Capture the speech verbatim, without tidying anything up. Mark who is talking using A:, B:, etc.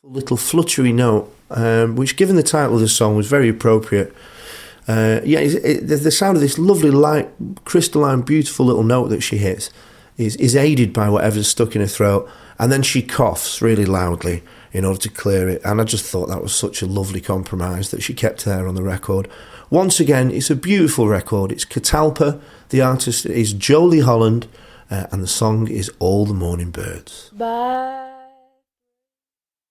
A: Little fluttery note, um, which, given the title of the song, was very appropriate. Uh, yeah, it, it, the, the sound of this lovely, light, crystalline, beautiful little note that she hits is, is aided by whatever's stuck in her throat, and then she coughs really loudly in order to clear it. And I just thought that was such a lovely compromise that she kept there on the record. Once again, it's a beautiful record. It's Catalpa. The artist is Jolie Holland, uh, and the song is All the Morning Birds.
B: Bye.